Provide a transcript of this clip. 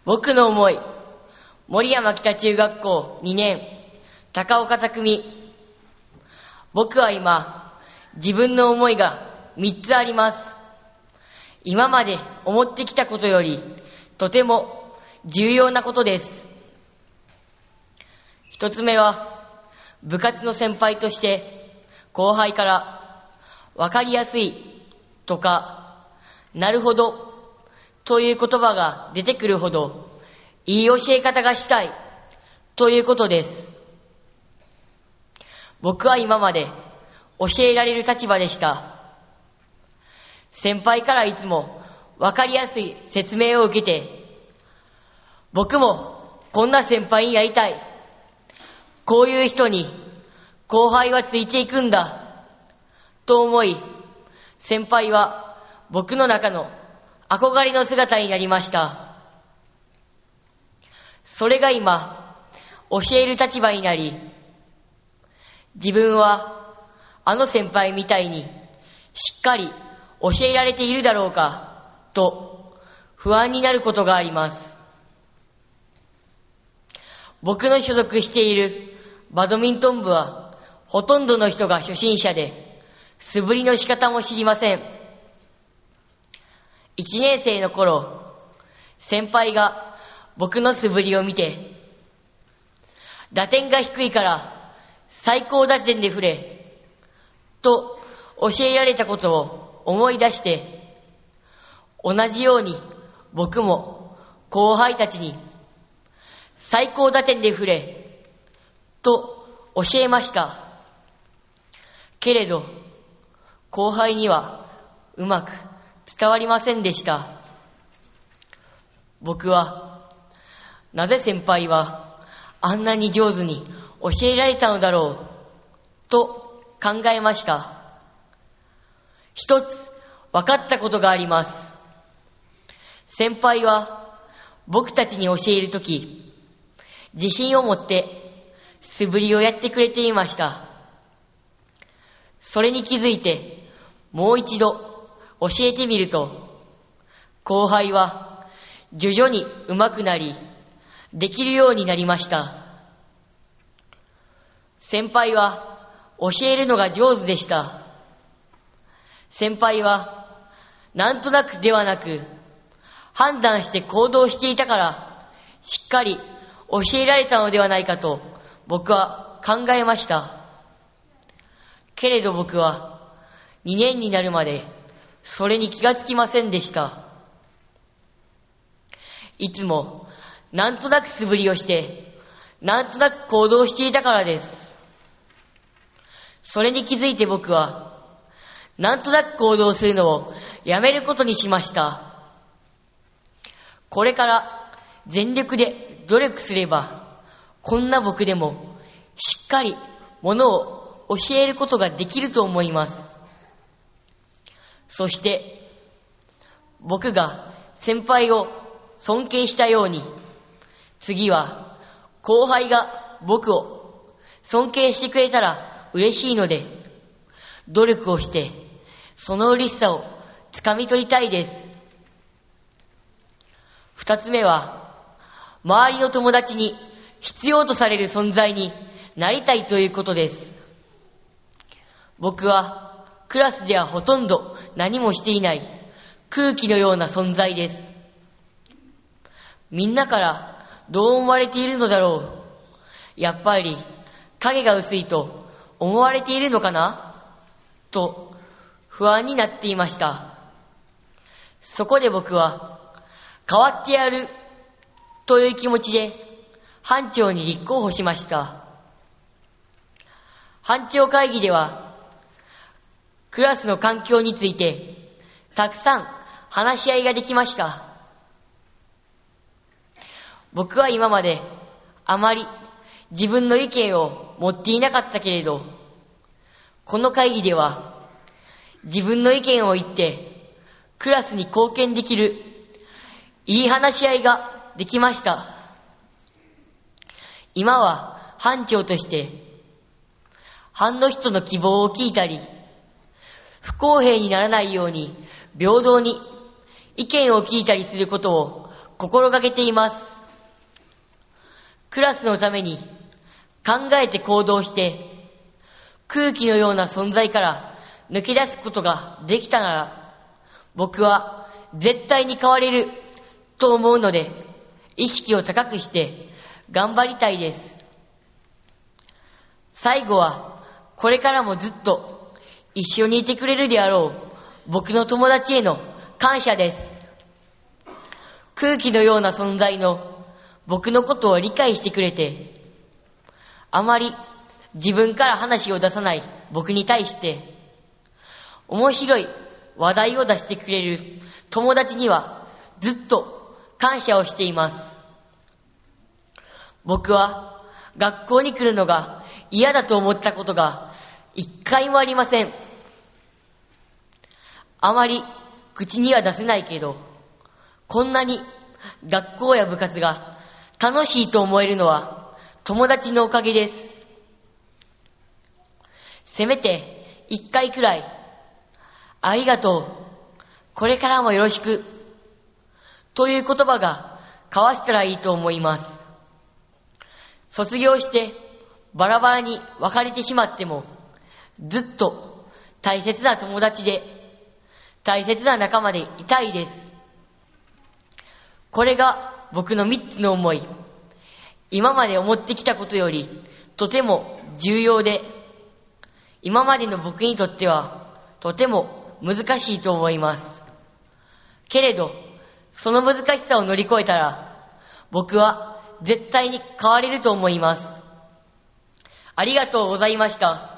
僕の思い。森山北中学校2年、高岡匠。僕は今、自分の思いが3つあります。今まで思ってきたことより、とても重要なことです。1つ目は、部活の先輩として、後輩から、わかりやすいとか、なるほどという言葉が出てくるほど、いい教え方がしたいということです。僕は今まで教えられる立場でした。先輩からいつもわかりやすい説明を受けて、僕もこんな先輩になりたい。こういう人に後輩はついていくんだ。と思い、先輩は僕の中の憧れの姿になりました。それが今、教える立場になり、自分はあの先輩みたいにしっかり教えられているだろうかと不安になることがあります。僕の所属しているバドミントン部はほとんどの人が初心者で素振りの仕方も知りません。1年生の頃、先輩が僕の素振りを見て、打点が低いから最高打点で振れと教えられたことを思い出して、同じように僕も後輩たちに最高打点で振れと教えました。けれど後輩にはうまく伝わりませんでした。僕はなぜ先輩はあんなに上手に教えられたのだろうと考えました。一つ分かったことがあります。先輩は僕たちに教えるとき、自信を持って素振りをやってくれていました。それに気づいてもう一度教えてみると、後輩は徐々に上手くなり、できるようになりました。先輩は教えるのが上手でした。先輩はなんとなくではなく、判断して行動していたからしっかり教えられたのではないかと僕は考えました。けれど僕は2年になるまでそれに気がつきませんでした。いつもなんとなく素振りをして、なんとなく行動していたからです。それに気づいて僕は、なんとなく行動するのをやめることにしました。これから全力で努力すれば、こんな僕でもしっかりものを教えることができると思います。そして、僕が先輩を尊敬したように、次は後輩が僕を尊敬してくれたら嬉しいので、努力をしてその嬉しさをつかみ取りたいです。二つ目は、周りの友達に必要とされる存在になりたいということです。僕はクラスではほとんど何もしていない空気のような存在です。みんなからどう思われているのだろう。やっぱり影が薄いと思われているのかなと不安になっていました。そこで僕は変わってやるという気持ちで班長に立候補しました。班長会議ではクラスの環境についてたくさん話し合いができました。僕は今まであまり自分の意見を持っていなかったけれど、この会議では自分の意見を言ってクラスに貢献できるいい話し合いができました。今は班長として班の人の希望を聞いたり、不公平にならないように平等に意見を聞いたりすることを心がけています。クラスのために考えて行動して空気のような存在から抜け出すことができたなら、僕は絶対に変われると思うので、意識を高くして頑張りたいです。最後はこれからもずっと一緒にいてくれるであろう僕の友達への感謝です。空気のような存在の僕のことを理解してくれて、あまり自分から話を出さない僕に対して面白い話題を出してくれる友達にはずっと感謝をしています。僕は学校に来るのが嫌だと思ったことが一回もありません。あまり口には出せないけど、こんなに学校や部活が楽しいと思えるのは友達のおかげです。せめて一回くらいありがとう、これからもよろしくという言葉が交わせたらいいと思います。卒業してバラバラに別れてしまっても、ずっと大切な友達で大切な仲間でいたいです。これが僕の3つの思い。今まで思ってきたことよりとても重要で、今までの僕にとってはとても難しいと思います。けれど、その難しさを乗り越えたら、僕は絶対に変われると思います。ありがとうございました。